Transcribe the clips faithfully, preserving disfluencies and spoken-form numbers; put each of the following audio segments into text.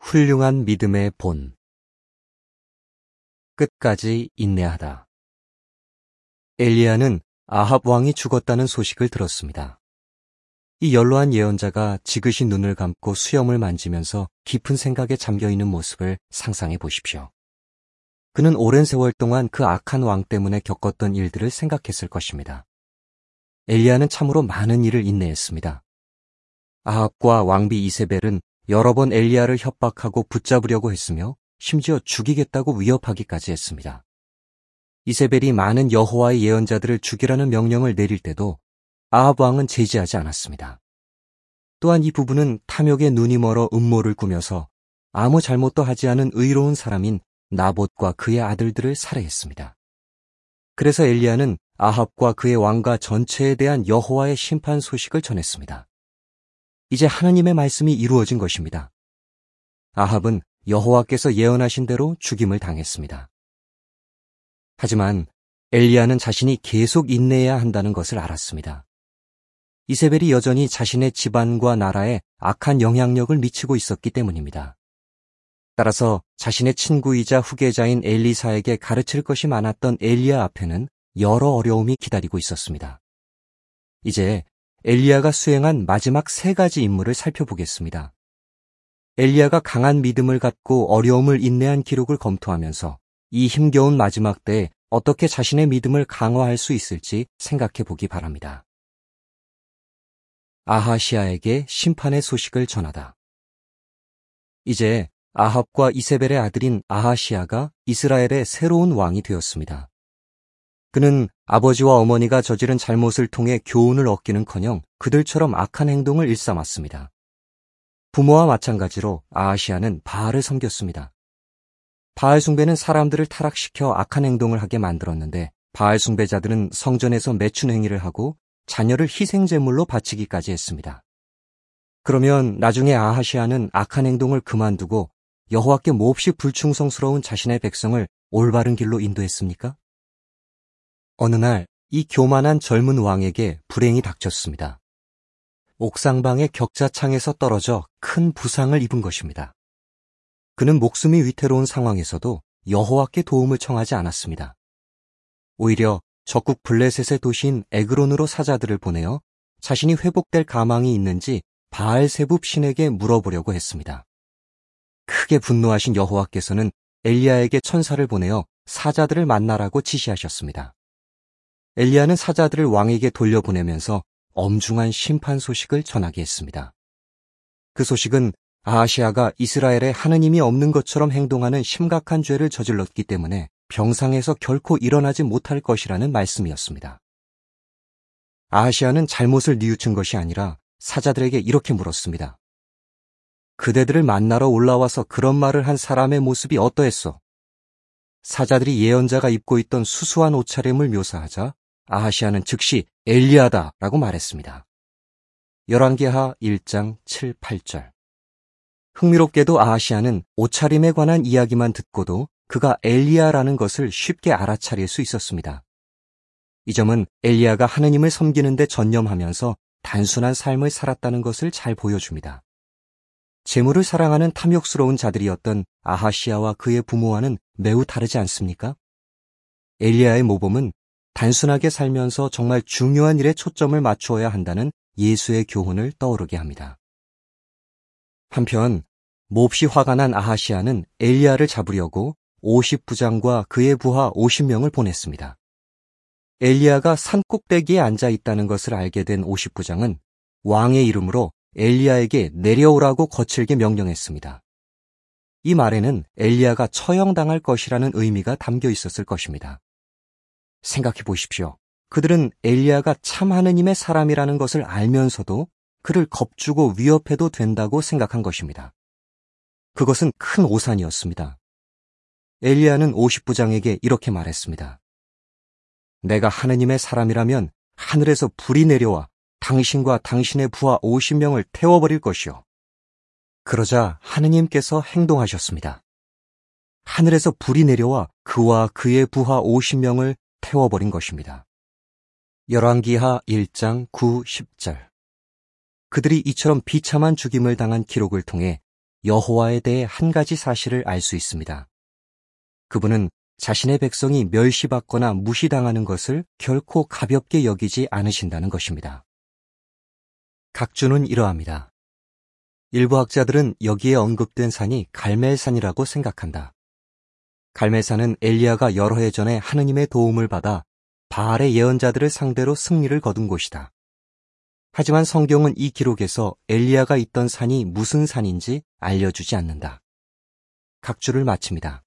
훌륭한 믿음의 본. 끝까지 인내하다. 엘리야는 아합 왕이 죽었다는 소식을 들었습니다. 이 연로한 예언자가 지그시 눈을 감고 수염을 만지면서 깊은 생각에 잠겨있는 모습을 상상해 보십시오. 그는 오랜 세월 동안 그 악한 왕 때문에 겪었던 일들을 생각했을 것입니다. 엘리야는 참으로 많은 일을 인내했습니다. 아합과 왕비 이세벨은 여러 번 엘리야를 협박하고 붙잡으려고 했으며 심지어 죽이겠다고 위협하기까지 했습니다. 이세벨이 많은 여호와의 예언자들을 죽이라는 명령을 내릴 때도 아합 왕은 제지하지 않았습니다. 또한 이 부부는 탐욕에 눈이 멀어 음모를 꾸며서 아무 잘못도 하지 않은 의로운 사람인 나봇과 그의 아들들을 살해했습니다. 그래서 엘리야는 아합과 그의 왕가 전체에 대한 여호와의 심판 소식을 전했습니다. 이제 하나님의 말씀이 이루어진 것입니다. 아합은 여호와께서 예언하신 대로 죽임을 당했습니다. 하지만 엘리야는 자신이 계속 인내해야 한다는 것을 알았습니다. 이세벨이 여전히 자신의 집안과 나라에 악한 영향력을 미치고 있었기 때문입니다. 따라서 자신의 친구이자 후계자인 엘리사에게 가르칠 것이 많았던 엘리야 앞에는 여러 어려움이 기다리고 있었습니다. 이제 엘리야가 수행한 마지막 세 가지 임무를 살펴보겠습니다. 엘리야가 강한 믿음을 갖고 어려움을 인내한 기록을 검토하면서 이 힘겨운 마지막 때에 어떻게 자신의 믿음을 강화할 수 있을지 생각해 보기 바랍니다. 아하시아에게 심판의 소식을 전하다. 이제 아합과 이세벨의 아들인 아하시아가 이스라엘의 새로운 왕이 되었습니다. 그는 아버지와 어머니가 저지른 잘못을 통해 교훈을 얻기는커녕 그들처럼 악한 행동을 일삼았습니다. 부모와 마찬가지로 아하시아는 바알을 섬겼습니다. 바알 숭배는 사람들을 타락시켜 악한 행동을 하게 만들었는데 바알 숭배자들은 성전에서 매춘 행위를 하고 자녀를 희생제물로 바치기까지 했습니다. 그러면 나중에 아하시아는 악한 행동을 그만두고 여호와께 몹시 불충성스러운 자신의 백성을 올바른 길로 인도했습니까? 어느 날 이 교만한 젊은 왕에게 불행이 닥쳤습니다. 옥상방의 격자창에서 떨어져 큰 부상을 입은 것입니다. 그는 목숨이 위태로운 상황에서도 여호와께 도움을 청하지 않았습니다. 오히려 적국 블레셋의 도시인 에그론으로 사자들을 보내어 자신이 회복될 가망이 있는지 바알세붑 신에게 물어보려고 했습니다. 크게 분노하신 여호와께서는 엘리야에게 천사를 보내어 사자들을 만나라고 지시하셨습니다. 엘리야는 사자들을 왕에게 돌려보내면서 엄중한 심판 소식을 전하게 했습니다. 그 소식은 아하시아가 이스라엘에 하느님이 없는 것처럼 행동하는 심각한 죄를 저질렀기 때문에 병상에서 결코 일어나지 못할 것이라는 말씀이었습니다. 아하시아는 잘못을 뉘우친 것이 아니라 사자들에게 이렇게 물었습니다. 그대들을 만나러 올라와서 그런 말을 한 사람의 모습이 어떠했소? 사자들이 예언자가 입고 있던 수수한 옷차림을 묘사하자 아하시아는 즉시 엘리야다라고 말했습니다. 열왕기하 일 장 칠, 팔 절. 흥미롭게도 아하시아는 옷차림에 관한 이야기만 듣고도 그가 엘리야라는 것을 쉽게 알아차릴 수 있었습니다. 이 점은 엘리야가 하느님을 섬기는 데 전념하면서 단순한 삶을 살았다는 것을 잘 보여줍니다. 재물을 사랑하는 탐욕스러운 자들이었던 아하시아와 그의 부모와는 매우 다르지 않습니까? 엘리야의 모범은 단순하게 살면서 정말 중요한 일에 초점을 맞추어야 한다는 예수의 교훈을 떠오르게 합니다. 한편 몹시 화가 난 아하시아는 엘리야를 잡으려고 오십 부장과 그의 부하 오십 명을 보냈습니다. 엘리야가 산 꼭대기에 앉아 있다는 것을 알게 된 오십 부장은 왕의 이름으로 엘리야에게 내려오라고 거칠게 명령했습니다. 이 말에는 엘리야가 처형당할 것이라는 의미가 담겨 있었을 것입니다. 생각해 보십시오. 그들은 엘리야가 참 하느님의 사람이라는 것을 알면서도 그를 겁주고 위협해도 된다고 생각한 것입니다. 그것은 큰 오산이었습니다. 엘리야는 오십 부장에게 이렇게 말했습니다. 내가 하느님의 사람이라면 하늘에서 불이 내려와 당신과 당신의 부하 오십 명을 태워버릴 것이요. 그러자 하느님께서 행동하셨습니다. 하늘에서 불이 내려와 그와 그의 부하 오십 명을 태워버린 것입니다. 열왕기하 일 장 구, 십 절. 그들이 이처럼 비참한 죽임을 당한 기록을 통해 여호와에 대해 한 가지 사실을 알 수 있습니다. 그분은 자신의 백성이 멸시받거나 무시당하는 것을 결코 가볍게 여기지 않으신다는 것입니다. 각주는 이러합니다. 일부 학자들은 여기에 언급된 산이 갈멜산이라고 생각한다. 갈멜산은 엘리야가 여러 해 전에 하느님의 도움을 받아 바알의 예언자들을 상대로 승리를 거둔 곳이다. 하지만 성경은 이 기록에서 엘리야가 있던 산이 무슨 산인지 알려주지 않는다. 각주를 마칩니다.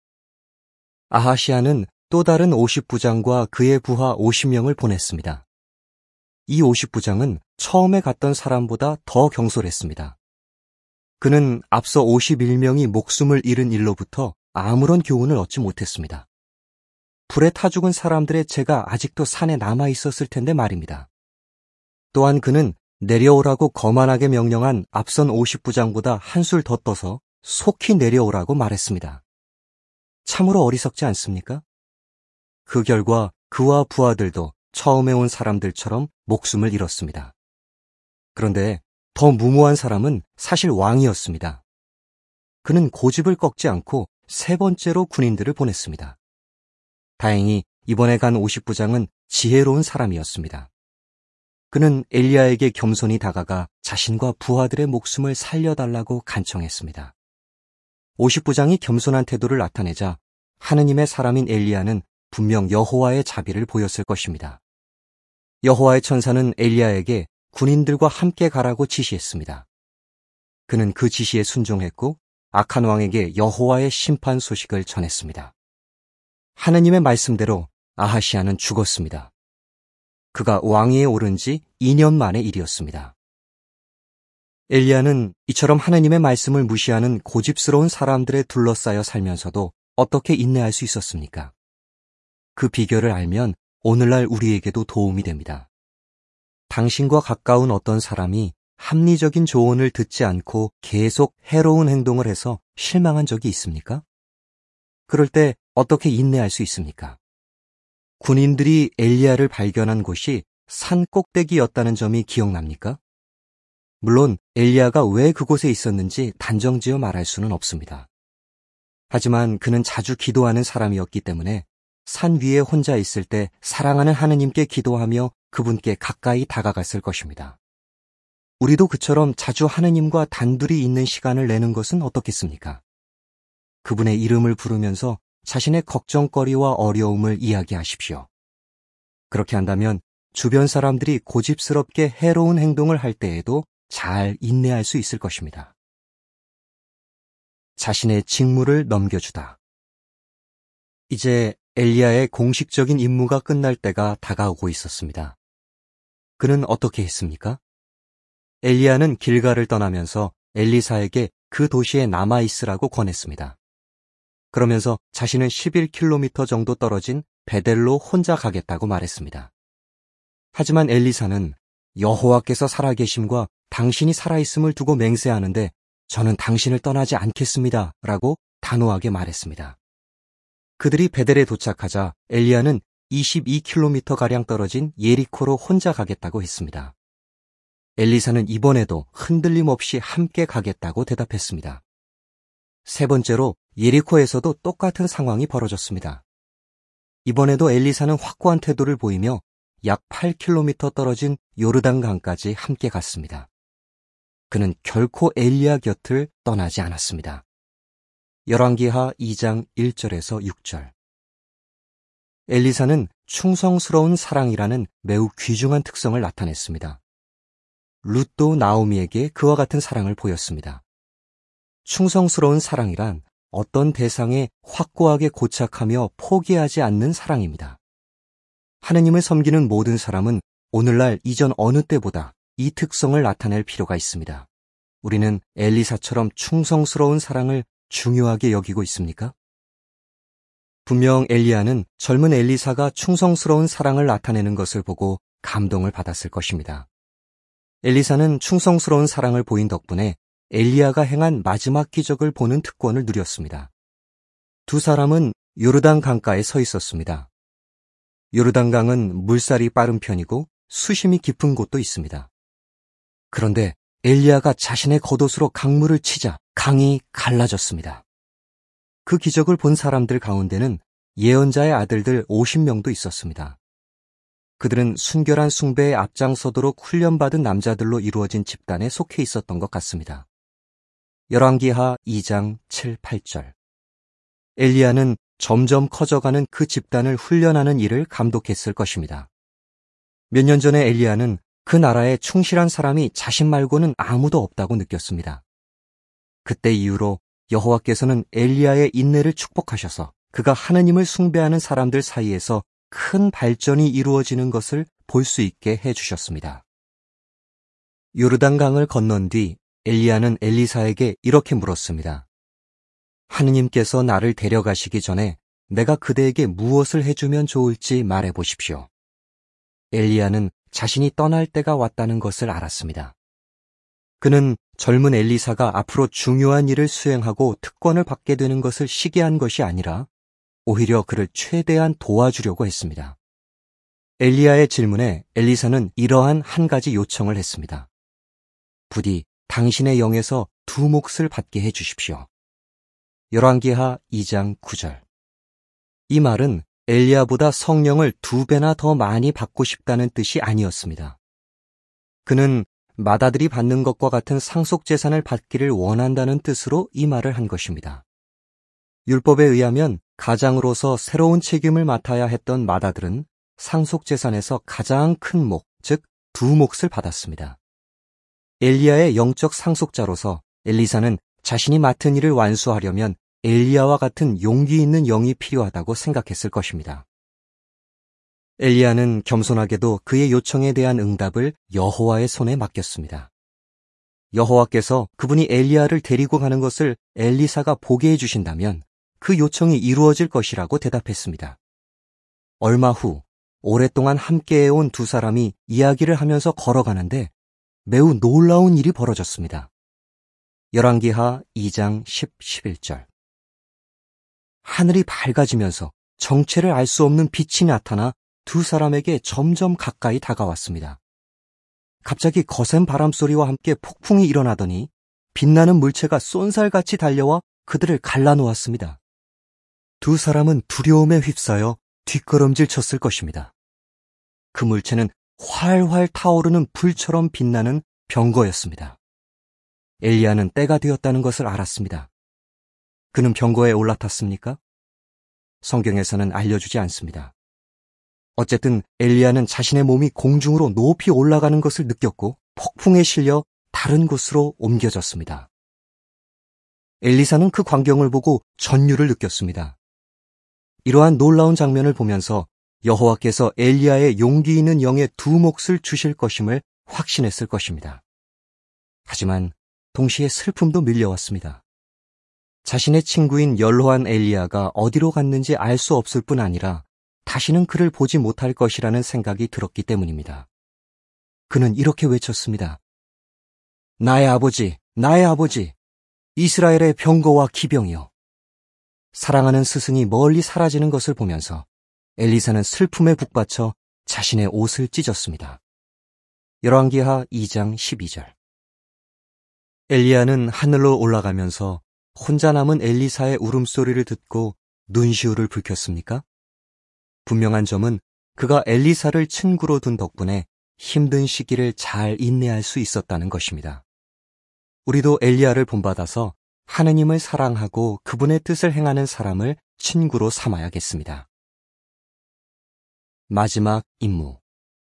아하시아는 또 다른 오십 부장과 그의 부하 오십 명을 보냈습니다. 이 오십 부장은 처음에 갔던 사람보다 더 경솔했습니다. 그는 앞서 오십일 명이 목숨을 잃은 일로부터 아무런 교훈을 얻지 못했습니다. 불에 타 죽은 사람들의 채가 아직도 산에 남아 있었을 텐데 말입니다. 또한 그는 내려오라고 거만하게 명령한 앞선 오십 부장보다 한술 더 떠서 속히 내려오라고 말했습니다. 참으로 어리석지 않습니까? 그 결과 그와 부하들도 처음에 온 사람들처럼 목숨을 잃었습니다. 그런데 더 무모한 사람은 사실 왕이었습니다. 그는 고집을 꺾지 않고 세 번째로 군인들을 보냈습니다. 다행히 이번에 간 오십 부장은 지혜로운 사람이었습니다. 그는 엘리야에게 겸손히 다가가 자신과 부하들의 목숨을 살려달라고 간청했습니다. 오십 부장이 겸손한 태도를 나타내자 하느님의 사람인 엘리야는 분명 여호와의 자비를 보였을 것입니다. 여호와의 천사는 엘리야에게 군인들과 함께 가라고 지시했습니다. 그는 그 지시에 순종했고 악한 왕에게 여호와의 심판 소식을 전했습니다. 하느님의 말씀대로 아하시아는 죽었습니다. 그가 왕위에 오른 지 이 년 만의 일이었습니다. 엘리야는 이처럼 하느님의 말씀을 무시하는 고집스러운 사람들에 둘러싸여 살면서도 어떻게 인내할 수 있었습니까? 그 비결을 알면 오늘날 우리에게도 도움이 됩니다. 당신과 가까운 어떤 사람이 합리적인 조언을 듣지 않고 계속 해로운 행동을 해서 실망한 적이 있습니까? 그럴 때 어떻게 인내할 수 있습니까? 군인들이 엘리야를 발견한 곳이 산 꼭대기였다는 점이 기억납니까? 물론 엘리야가 왜 그곳에 있었는지 단정지어 말할 수는 없습니다. 하지만 그는 자주 기도하는 사람이었기 때문에 산 위에 혼자 있을 때 사랑하는 하느님께 기도하며 그분께 가까이 다가갔을 것입니다. 우리도 그처럼 자주 하느님과 단둘이 있는 시간을 내는 것은 어떻겠습니까? 그분의 이름을 부르면서 자신의 걱정거리와 어려움을 이야기하십시오. 그렇게 한다면 주변 사람들이 고집스럽게 해로운 행동을 할 때에도 잘 인내할 수 있을 것입니다. 자신의 직무를 넘겨주다. 이제 엘리야의 공식적인 임무가 끝날 때가 다가오고 있었습니다. 그는 어떻게 했습니까? 엘리야는 길가를 떠나면서 엘리사에게 그 도시에 남아있으라고 권했습니다. 그러면서 자신은 십일 킬로미터 정도 떨어진 베델로 혼자 가겠다고 말했습니다. 하지만 엘리사는 여호와께서 살아계심과 당신이 살아있음을 두고 맹세하는데 저는 당신을 떠나지 않겠습니다. 라고 단호하게 말했습니다. 그들이 베델에 도착하자 엘리야는 이십이 킬로미터가량 떨어진 예리코로 혼자 가겠다고 했습니다. 엘리사는 이번에도 흔들림 없이 함께 가겠다고 대답했습니다. 세 번째로 예리코에서도 똑같은 상황이 벌어졌습니다. 이번에도 엘리사는 확고한 태도를 보이며 약 팔 킬로미터 떨어진 요르단강까지 함께 갔습니다. 그는 결코 엘리야 곁을 떠나지 않았습니다. 열왕기하 이 장 일 절에서 육 절. 엘리사는 충성스러운 사랑이라는 매우 귀중한 특성을 나타냈습니다. 룻도 나오미에게 그와 같은 사랑을 보였습니다. 충성스러운 사랑이란 어떤 대상에 확고하게 고착하며 포기하지 않는 사랑입니다. 하느님을 섬기는 모든 사람은 오늘날 이전 어느 때보다 이 특성을 나타낼 필요가 있습니다. 우리는 엘리사처럼 충성스러운 사랑을 중요하게 여기고 있습니까? 분명 엘리야는 젊은 엘리사가 충성스러운 사랑을 나타내는 것을 보고 감동을 받았을 것입니다. 엘리사는 충성스러운 사랑을 보인 덕분에 엘리야가 행한 마지막 기적을 보는 특권을 누렸습니다. 두 사람은 요르단 강가에 서 있었습니다. 요르단 강은 물살이 빠른 편이고 수심이 깊은 곳도 있습니다. 그런데 엘리야가 자신의 겉옷으로 강물을 치자 강이 갈라졌습니다. 그 기적을 본 사람들 가운데는 예언자의 아들들 오십 명도 있었습니다. 그들은 순결한 숭배에 앞장서도록 훈련받은 남자들로 이루어진 집단에 속해 있었던 것 같습니다. 열왕기하 이 장 칠, 팔 절. 엘리야는 점점 커져가는 그 집단을 훈련하는 일을 감독했을 것입니다. 몇 년 전에 엘리야는 그 나라에 충실한 사람이 자신 말고는 아무도 없다고 느꼈습니다. 그때 이후로 여호와께서는 엘리야의 인내를 축복하셔서 그가 하느님을 숭배하는 사람들 사이에서 큰 발전이 이루어지는 것을 볼 수 있게 해주셨습니다. 요르단강을 건넌 뒤 엘리야는 엘리사에게 이렇게 물었습니다. 하느님께서 나를 데려가시기 전에 내가 그대에게 무엇을 해주면 좋을지 말해보십시오. 엘리야는 자신이 떠날 때가 왔다는 것을 알았습니다. 그는 젊은 엘리사가 앞으로 중요한 일을 수행하고 특권을 받게 되는 것을 시기한 것이 아니라 오히려 그를 최대한 도와주려고 했습니다. 엘리야의 질문에 엘리사는 이러한 한 가지 요청을 했습니다. 부디 당신의 영에서 두 몫을 받게 해주십시오. 열왕기하 이 장 구 절. 이 말은 엘리야보다 성령을 두 배나 더 많이 받고 싶다는 뜻이 아니었습니다. 그는 맏아들이 받는 것과 같은 상속재산을 받기를 원한다는 뜻으로 이 말을 한 것입니다. 율법에 의하면 가장으로서 새로운 책임을 맡아야 했던 맏아들은 상속재산에서 가장 큰 몫, 즉 두 몫을 받았습니다. 엘리야의 영적 상속자로서 엘리사는 자신이 맡은 일을 완수하려면 엘리야와 같은 용기 있는 영이 필요하다고 생각했을 것입니다. 엘리야는 겸손하게도 그의 요청에 대한 응답을 여호와의 손에 맡겼습니다. 여호와께서 그분이 엘리야를 데리고 가는 것을 엘리사가 보게 해주신다면 그 요청이 이루어질 것이라고 대답했습니다. 얼마 후 오랫동안 함께해온 두 사람이 이야기를 하면서 걸어가는데 매우 놀라운 일이 벌어졌습니다. 열왕기하 이 장 십, 십일 절. 하늘이 밝아지면서 정체를 알 수 없는 빛이 나타나 두 사람에게 점점 가까이 다가왔습니다. 갑자기 거센 바람소리와 함께 폭풍이 일어나더니 빛나는 물체가 쏜살같이 달려와 그들을 갈라놓았습니다. 두 사람은 두려움에 휩싸여 뒷걸음질 쳤을 것입니다. 그 물체는 활활 타오르는 불처럼 빛나는 병거였습니다. 엘리야는 때가 되었다는 것을 알았습니다. 그는 병거에 올라탔습니까? 성경에서는 알려주지 않습니다. 어쨌든 엘리야는 자신의 몸이 공중으로 높이 올라가는 것을 느꼈고 폭풍에 실려 다른 곳으로 옮겨졌습니다. 엘리사는 그 광경을 보고 전율을 느꼈습니다. 이러한 놀라운 장면을 보면서 여호와께서 엘리야의 용기 있는 영에 두 몫을 주실 것임을 확신했을 것입니다. 하지만 동시에 슬픔도 밀려왔습니다. 자신의 친구인 연로한 엘리야가 어디로 갔는지 알 수 없을 뿐 아니라 다시는 그를 보지 못할 것이라는 생각이 들었기 때문입니다. 그는 이렇게 외쳤습니다. 나의 아버지, 나의 아버지, 이스라엘의 병거와 기병이여. 사랑하는 스승이 멀리 사라지는 것을 보면서 엘리사는 슬픔에 북받쳐 자신의 옷을 찢었습니다. 열왕기하 이 장 십이 절. 엘리야는 하늘로 올라가면서 혼자 남은 엘리사의 울음소리를 듣고 눈시울을 붉혔습니까? 분명한 점은 그가 엘리사를 친구로 둔 덕분에 힘든 시기를 잘 인내할 수 있었다는 것입니다. 우리도 엘리야를 본받아서 하느님을 사랑하고 그분의 뜻을 행하는 사람을 친구로 삼아야겠습니다. 마지막 임무.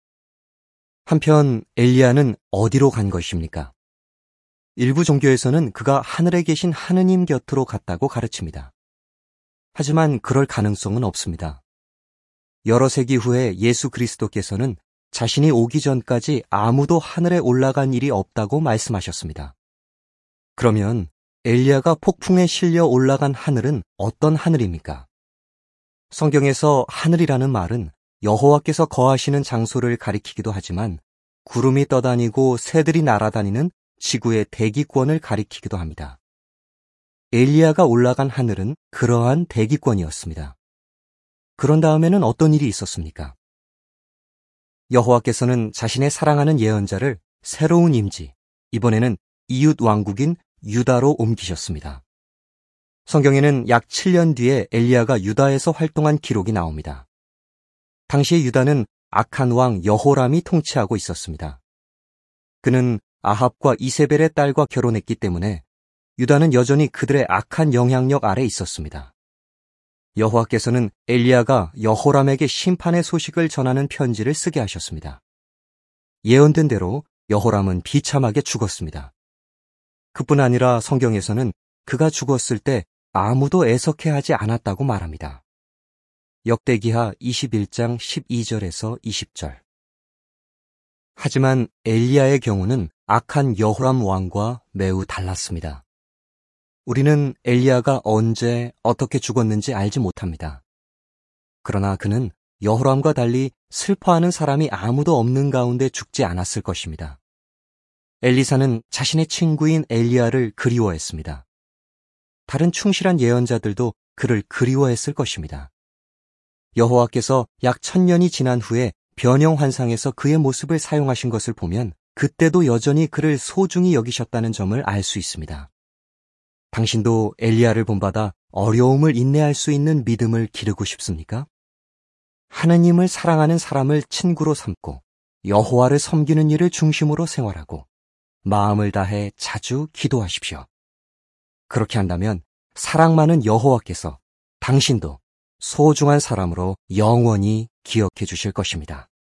한편 엘리야는 어디로 간 것입니까? 일부 종교에서는 그가 하늘에 계신 하느님 곁으로 갔다고 가르칩니다. 하지만 그럴 가능성은 없습니다. 여러 세기 후에 예수 그리스도께서는 자신이 오기 전까지 아무도 하늘에 올라간 일이 없다고 말씀하셨습니다. 그러면 엘리야가 폭풍에 실려 올라간 하늘은 어떤 하늘입니까? 성경에서 하늘이라는 말은 여호와께서 거하시는 장소를 가리키기도 하지만 구름이 떠다니고 새들이 날아다니는 지구의 대기권을 가리키기도 합니다. 엘리야가 올라간 하늘은 그러한 대기권이었습니다. 그런 다음에는 어떤 일이 있었습니까? 여호와께서는 자신의 사랑하는 예언자를 새로운 임지, 이번에는 이웃 왕국인 유다로 옮기셨습니다. 성경에는 약 칠 년 뒤에 엘리야가 유다에서 활동한 기록이 나옵니다. 당시의 유다는 악한 왕 여호람이 통치하고 있었습니다. 그는 아합과 이세벨의 딸과 결혼했기 때문에 유다는 여전히 그들의 악한 영향력 아래 있었습니다. 여호와께서는 엘리야가 여호람에게 심판의 소식을 전하는 편지를 쓰게 하셨습니다. 예언된 대로 여호람은 비참하게 죽었습니다. 그뿐 아니라 성경에서는 그가 죽었을 때 아무도 애석해하지 않았다고 말합니다. 역대기하 이십일 장 십이 절에서 이십 절. 하지만 엘리야의 경우는 악한 여호람 왕과 매우 달랐습니다. 우리는 엘리야가 언제 어떻게 죽었는지 알지 못합니다. 그러나 그는 여호람과 달리 슬퍼하는 사람이 아무도 없는 가운데 죽지 않았을 것입니다. 엘리사는 자신의 친구인 엘리야를 그리워했습니다. 다른 충실한 예언자들도 그를 그리워했을 것입니다. 여호와께서 약 천년이 지난 후에 변형 환상에서 그의 모습을 사용하신 것을 보면 그때도 여전히 그를 소중히 여기셨다는 점을 알 수 있습니다. 당신도 엘리야를 본받아 어려움을 인내할 수 있는 믿음을 기르고 싶습니까? 하느님을 사랑하는 사람을 친구로 삼고 여호와를 섬기는 일을 중심으로 생활하고 마음을 다해 자주 기도하십시오. 그렇게 한다면 사랑 많은 여호와께서 당신도 소중한 사람으로 영원히 기억해 주실 것입니다.